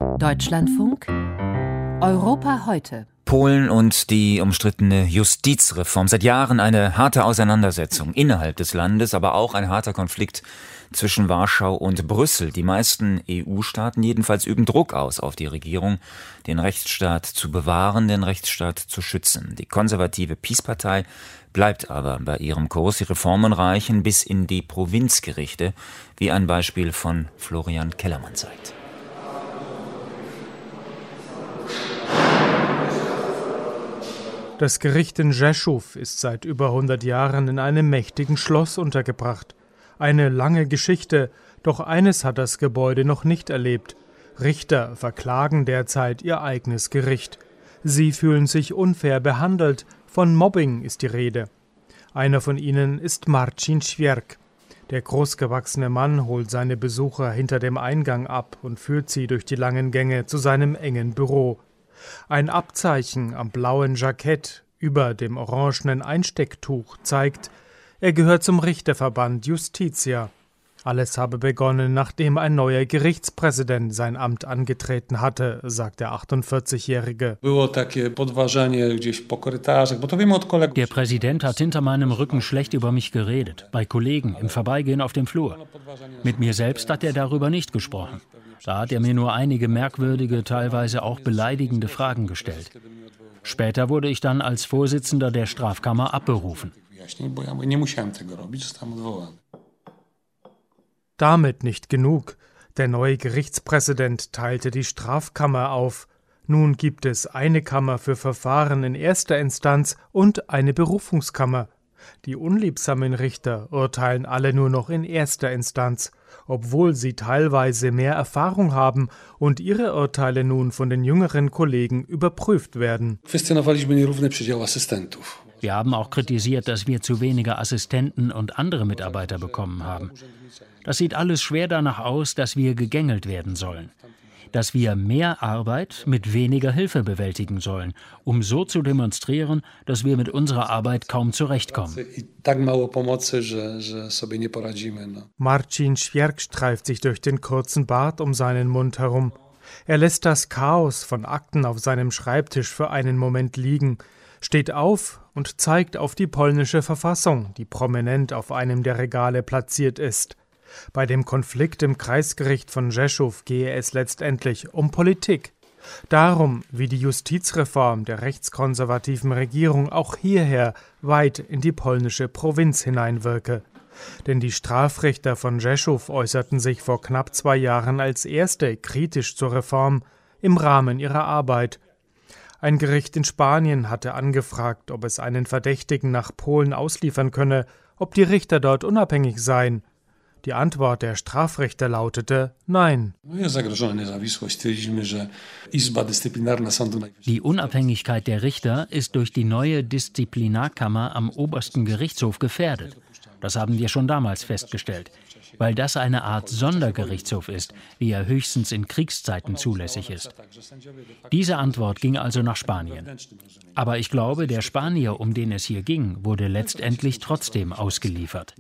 Deutschlandfunk Europa heute. Polen und die umstrittene Justizreform. Seit Jahren eine harte Auseinandersetzung innerhalb des Landes, aber auch ein harter Konflikt zwischen Warschau und Brüssel. Die meisten EU-Staaten jedenfalls üben Druck aus auf die Regierung, den Rechtsstaat zu bewahren, den Rechtsstaat zu schützen. Die konservative PiS-Partei bleibt aber bei ihrem Kurs. Die Reformen reichen bis in die Provinzgerichte, wie ein Beispiel von Florian Kellermann zeigt. Das Gericht in Rzeszów ist seit über 100 Jahren in einem mächtigen Schloss untergebracht. Eine lange Geschichte, doch eines hat das Gebäude noch nicht erlebt. Richter verklagen derzeit ihr eigenes Gericht. Sie fühlen sich unfair behandelt, von Mobbing ist die Rede. Einer von ihnen ist Marcin Ćwierk. Der großgewachsene Mann holt seine Besucher hinter dem Eingang ab und führt sie durch die langen Gänge zu seinem engen Büro. Ein Abzeichen am blauen Jackett über dem orangenen Einstecktuch zeigt, er gehört zum Richterverband Justitia. Alles habe begonnen, nachdem ein neuer Gerichtspräsident sein Amt angetreten hatte, sagt der 48-Jährige. Der Präsident hat hinter meinem Rücken schlecht über mich geredet, bei Kollegen im Vorbeigehen auf dem Flur. Mit mir selbst hat er darüber nicht gesprochen. Da hat er mir nur einige merkwürdige, teilweise auch beleidigende Fragen gestellt. Später wurde ich dann als Vorsitzender der Strafkammer abberufen. Damit nicht genug. Der neue Gerichtspräsident teilte die Strafkammer auf. Nun gibt es eine Kammer für Verfahren in erster Instanz und eine Berufungskammer. Die unliebsamen Richter urteilen alle nur noch in erster Instanz, obwohl sie teilweise mehr Erfahrung haben und ihre Urteile nun von den jüngeren Kollegen überprüft werden. Wir haben auch kritisiert, dass wir zu wenige Assistenten und andere Mitarbeiter bekommen haben. Das sieht alles schwer danach aus, dass wir gegängelt werden sollen. Dass wir mehr Arbeit mit weniger Hilfe bewältigen sollen, um so zu demonstrieren, dass wir mit unserer Arbeit kaum zurechtkommen. Marcin Ćwierk streift sich durch den kurzen Bart um seinen Mund herum. Er lässt das Chaos von Akten auf seinem Schreibtisch für einen Moment liegen, steht auf und zeigt auf die polnische Verfassung, die prominent auf einem der Regale platziert ist. Bei dem Konflikt im Kreisgericht von Rzeszów gehe es letztendlich um Politik. Darum, wie die Justizreform der rechtskonservativen Regierung auch hierher weit in die polnische Provinz hineinwirke. Denn die Strafrichter von Rzeszów äußerten sich vor knapp 2 Jahren als erste kritisch zur Reform im Rahmen ihrer Arbeit. Ein Gericht in Spanien hatte angefragt, ob es einen Verdächtigen nach Polen ausliefern könne, ob die Richter dort unabhängig seien. Die Antwort der Strafrichter lautete Nein. Die Unabhängigkeit der Richter ist durch die neue Disziplinarkammer am obersten Gerichtshof gefährdet. Das haben wir schon damals festgestellt, weil das eine Art Sondergerichtshof ist, wie er höchstens in Kriegszeiten zulässig ist. Diese Antwort ging also nach Spanien. Aber ich glaube, der Spanier, um den es hier ging, wurde letztendlich trotzdem ausgeliefert.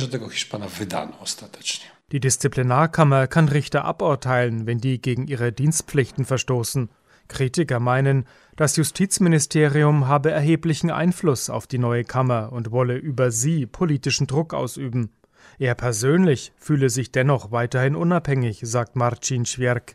Die Disziplinarkammer kann Richter aburteilen, wenn die gegen ihre Dienstpflichten verstoßen. Kritiker meinen, das Justizministerium habe erheblichen Einfluss auf die neue Kammer und wolle über sie politischen Druck ausüben. Er persönlich fühle sich dennoch weiterhin unabhängig, sagt Marcin Ćwierk.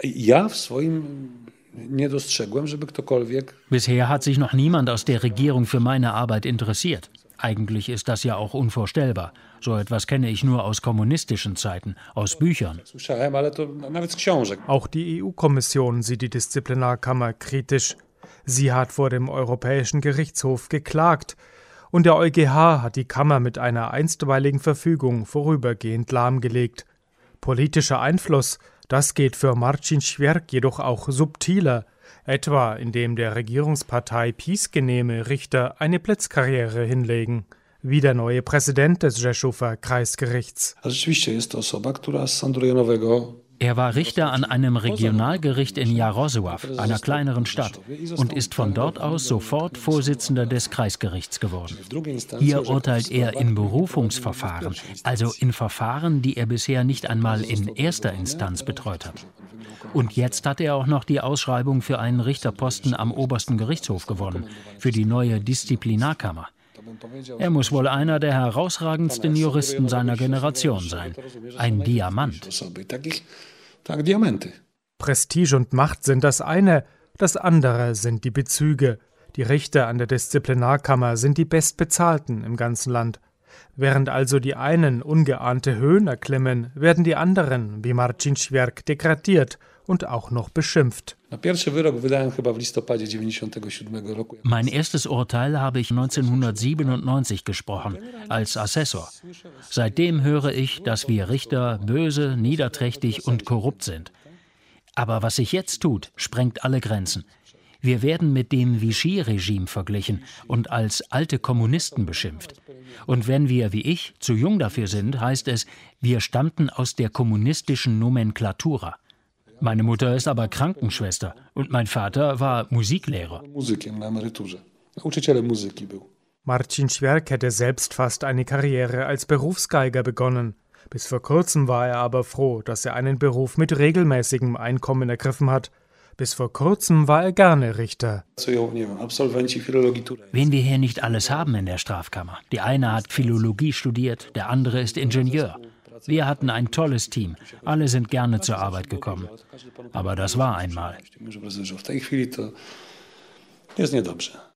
Bisher hat sich noch niemand aus der Regierung für meine Arbeit interessiert. Eigentlich ist das ja auch unvorstellbar. So etwas kenne ich nur aus kommunistischen Zeiten, aus Büchern. Auch die EU-Kommission sieht die Disziplinarkammer kritisch. Sie hat vor dem Europäischen Gerichtshof geklagt. Und der EuGH hat die Kammer mit einer einstweiligen Verfügung vorübergehend lahmgelegt. Politischer Einfluss, das geht für Marcin Ćwierk jedoch auch subtiler, etwa indem der Regierungspartei PiS genehme Richter eine Blitzkarriere hinlegen, wie der neue Präsident des Rzeszower Kreisgerichts. Er war Richter an einem Regionalgericht in Jarosław, einer kleineren Stadt, und ist von dort aus sofort Vorsitzender des Kreisgerichts geworden. Hier urteilt er in Berufungsverfahren, also in Verfahren, die er bisher nicht einmal in erster Instanz betreut hat. Und jetzt hat er auch noch die Ausschreibung für einen Richterposten am obersten Gerichtshof gewonnen, für die neue Disziplinarkammer. Er muss wohl einer der herausragendsten Juristen seiner Generation sein. Ein Diamant. Prestige und Macht sind das eine, das andere sind die Bezüge. Die Richter an der Disziplinarkammer sind die bestbezahlten im ganzen Land. Während also die einen ungeahnte Höhen erklimmen, werden die anderen, wie Marcin Ćwierk, degradiert und auch noch beschimpft. Mein erstes Urteil habe ich 1997 gesprochen, als Assessor. Seitdem höre ich, dass wir Richter böse, niederträchtig und korrupt sind. Aber was sich jetzt tut, sprengt alle Grenzen. Wir werden mit dem Vichy-Regime verglichen und als alte Kommunisten beschimpft. Und wenn wir, wie ich, zu jung dafür sind, heißt es, wir stammten aus der kommunistischen Nomenklatura. Meine Mutter ist aber Krankenschwester und mein Vater war Musiklehrer. Marcin Ćwierk hätte selbst fast eine Karriere als Berufsgeiger begonnen. Bis vor kurzem war er aber froh, dass er einen Beruf mit regelmäßigem Einkommen ergriffen hat. Bis vor kurzem war er gerne Richter. Wen wir hier nicht alles haben in der Strafkammer. Die eine hat Philologie studiert, der andere ist Ingenieur. Wir hatten ein tolles Team. Alle sind gerne zur Arbeit gekommen. Aber das war einmal.